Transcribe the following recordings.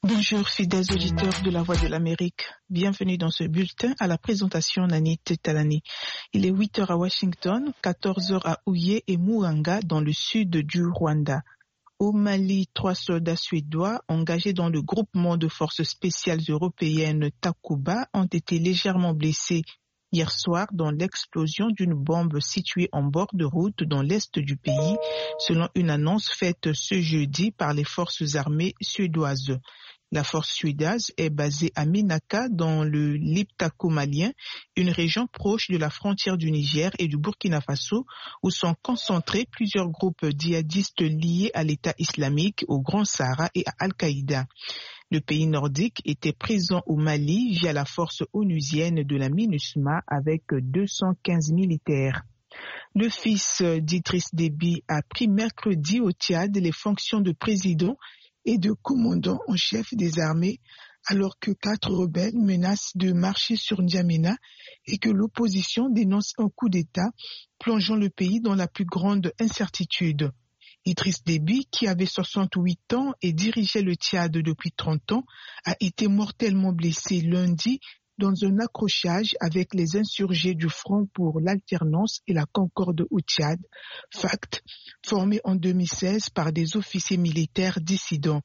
Bonjour fidèles auditeurs de la Voix de l'Amérique. Bienvenue dans ce bulletin à la présentation Nanit Talani. Il est 8 heures à Washington, 14 heures à Houye et Muhanga dans le sud du Rwanda. Au Mali, 3 soldats suédois engagés dans le groupement de forces spéciales européennes Takuba ont été légèrement blessés hier soir dans l'explosion d'une bombe située en bord de route dans l'est du pays, selon une annonce faite ce jeudi par les forces armées suédoises. La force suédoise est basée à Minaka dans le Liptako malien, une région proche de la frontière du Niger et du Burkina Faso, où sont concentrés plusieurs groupes djihadistes liés à l'État islamique, au Grand Sahara et à Al-Qaïda. Le pays nordique était présent au Mali via la force onusienne de la MINUSMA avec 215 militaires. Le fils d'Idriss Déby a pris mercredi au Tchad les fonctions de président et de commandant en chef des armées, alors que 4 rebelles menacent de marcher sur N'Djamena et que l'opposition dénonce un coup d'État plongeant le pays dans la plus grande incertitude. Idriss Déby, qui avait 68 ans et dirigeait le Tchad depuis 30 ans, a été mortellement blessé lundi dans un accrochage avec les insurgés du Front pour l'alternance et la concorde au Tchad, FACT, formé en 2016 par des officiers militaires dissidents.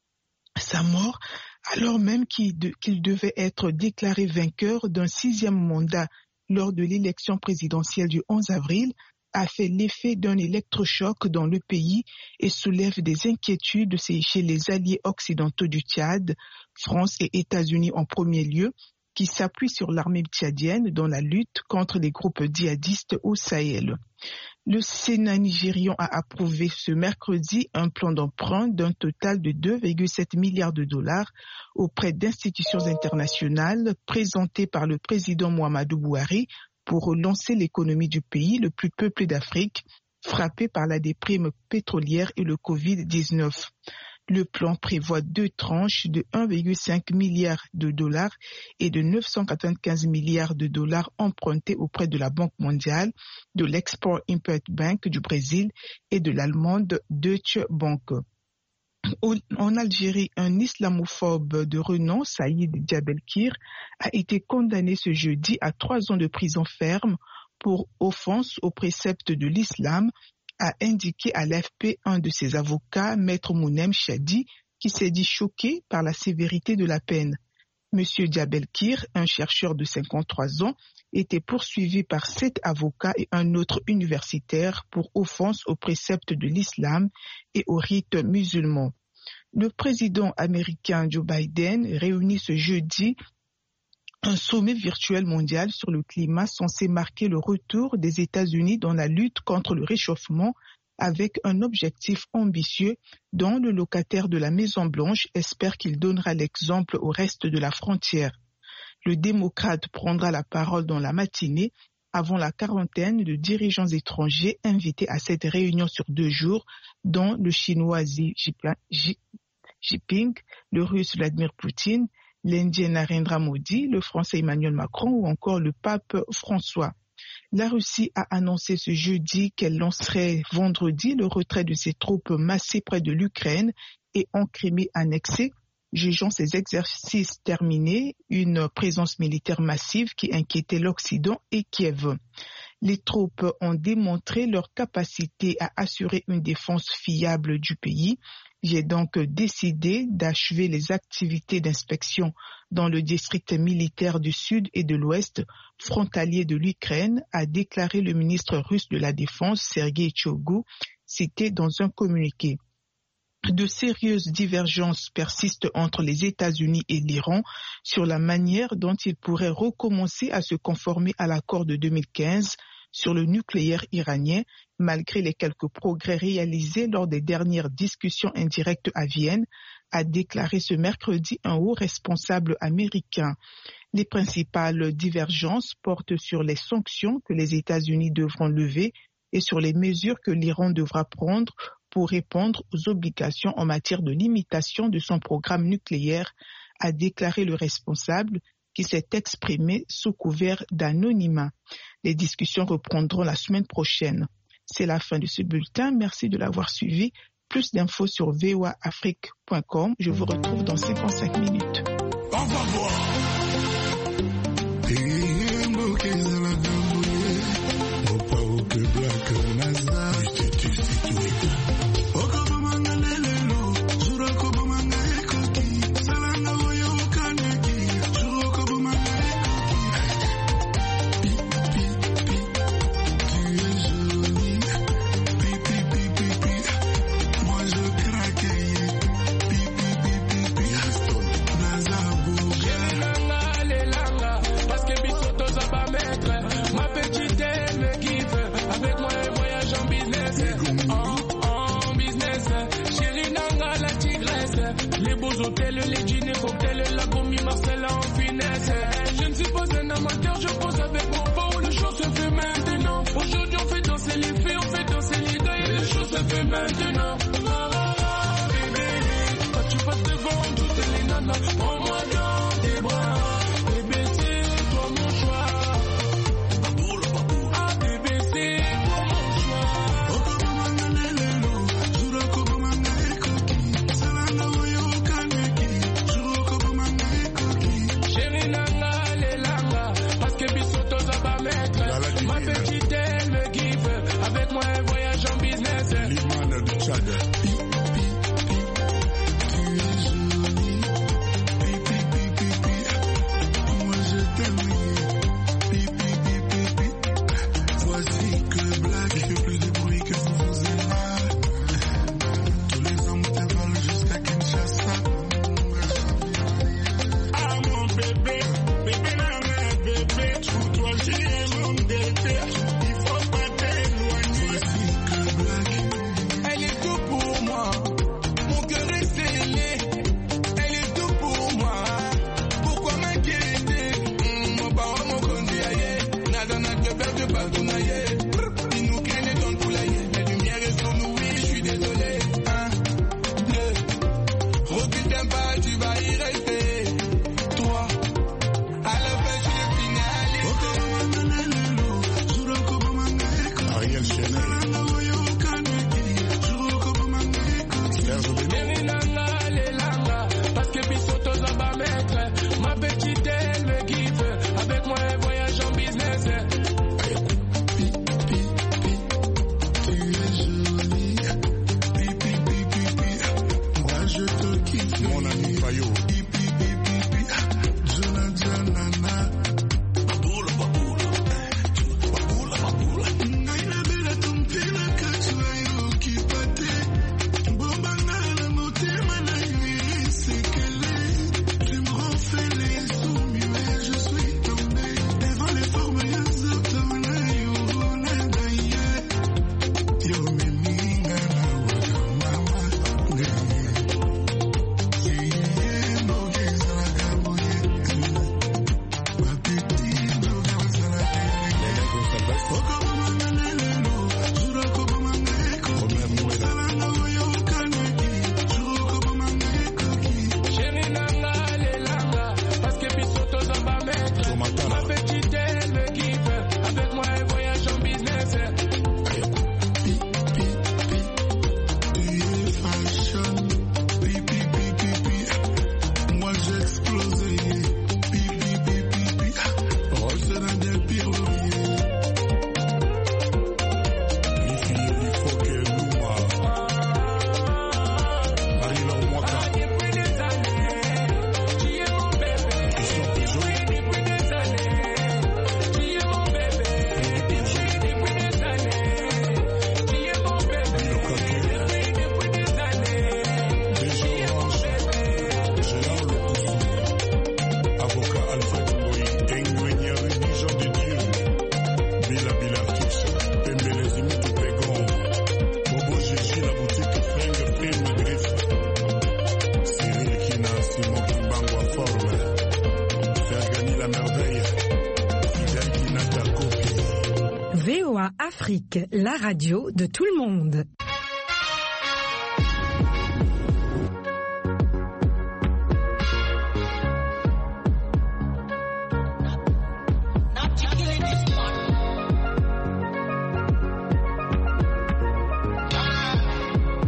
Sa mort, alors même qu'il devait être déclaré vainqueur d'un 6e mandat lors de l'élection présidentielle du 11 avril, a fait l'effet d'un électrochoc dans le pays et soulève des inquiétudes chez les alliés occidentaux du Tchad, France et États-Unis en premier lieu, qui s'appuie sur l'armée tchadienne dans la lutte contre les groupes djihadistes au Sahel. Le Sénat nigérian a approuvé ce mercredi un plan d'emprunt d'un total de 2,7 milliards de dollars auprès d'institutions internationales présenté par le président Muhammadu Buhari pour relancer l'économie du pays le plus peuplé d'Afrique, frappé par la déprime pétrolière et le Covid-19. Le plan prévoit 2 tranches de 1,5 milliard de dollars et de 995 milliards de dollars empruntés auprès de la Banque mondiale, de l'Export-Import Bank du Brésil et de l'allemande Deutsche Bank. En Algérie, un islamophobe de renom, Saïd Djabelkir, a été condamné ce jeudi à 3 ans de prison ferme pour offense aux préceptes de l'islam, a indiqué à l'AFP un de ses avocats, Maître Mounem Chadi, qui s'est dit choqué par la sévérité de la peine. Monsieur Djabelkir, un chercheur de 53 ans, était poursuivi par 7 avocats et un autre universitaire pour offense aux préceptes de l'islam et aux rites musulmans. Le président américain Joe Biden réunit ce jeudi un sommet virtuel mondial sur le climat censé marquer le retour des États-Unis dans la lutte contre le réchauffement avec un objectif ambitieux dont le locataire de la Maison-Blanche espère qu'il donnera l'exemple au reste de la frontière. Le démocrate prendra la parole dans la matinée avant la quarantaine de dirigeants étrangers invités à cette réunion sur 2 jours, dont le chinois Xi Jinping, le russe Vladimir Poutine, l'Indien Narendra Modi, le français Emmanuel Macron ou encore le pape François. La Russie a annoncé ce jeudi qu'elle lancerait vendredi le retrait de ses troupes massées près de l'Ukraine et en Crimée annexée, jugeant ces exercices terminés, une présence militaire massive qui inquiétait l'Occident et Kiev. Les troupes ont démontré leur capacité à assurer une défense fiable du pays. J'ai donc décidé d'achever les activités d'inspection dans le district militaire du Sud et de l'Ouest, frontalier de l'Ukraine, a déclaré le ministre russe de la Défense, Sergei Shoigu, cité dans un communiqué. De sérieuses divergences persistent entre les États-Unis et l'Iran sur la manière dont ils pourraient recommencer à se conformer à l'accord de 2015 sur le nucléaire iranien, malgré les quelques progrès réalisés lors des dernières discussions indirectes à Vienne, a déclaré ce mercredi un haut responsable américain. Les principales divergences portent sur les sanctions que les États-Unis devront lever et sur les mesures que l'Iran devra prendre pour répondre aux obligations en matière de limitation de son programme nucléaire, a déclaré le responsable qui s'est exprimé sous couvert d'anonymat. Les discussions reprendront la semaine prochaine. C'est la fin de ce bulletin. Merci de l'avoir suivi. Plus d'infos sur voaafrique.com. Je vous retrouve dans 55 minutes. On va voir. Les dîners, cocktails, la gommie, Marcel en finesse. Je ne suis pas un amateur, je pose avec mon pot. Les choses se fait maintenant. Aujourd'hui, on fait danser les filles, on fait danser les gars. Et les choses se fait maintenant. Bébé, quand tu passes devant toutes les nanas, prends-moi dans tes bras. Bébé, c'est toi mon choix. Ah, bébé, c'est toi mon choix. Ma petite, elle me kiffe. Avec moi, elle voyage en business. L'imane de Tchad. Moi je t'aime. Voici que Black fait plus de bruit que vous êtes là. Tous les hommes te volent jusqu'à Kinshasa. Ah mon bébé, bébé là, bébé, trouve-toi, j'ai mon bébé. Il faut pas t'éloigner. Voici que Black. Elle est tout pour moi. Mon cœur est scellé. Elle est tout pour moi. Pourquoi m'inquiéter? Mon parent, mon conduit ailleurs. Nada n'a que perdu par tout naïe. Il nous craignent dans le poulailler. Les lumières est sur nous, oui, je suis désolé. 1, 2. Recule d'un pas, tu vas y rester. 3. À la fin, je le finale. Ariel Chenet. Parce que Bisotto ça va mettre. Ma petite, elle me kiffe. Avec moi, elle voyage en business. Tu es jolie. Moi je te kiffe. Mon ami Fayot. Jonathan Nana. VOA Afrique, la radio de tout le monde.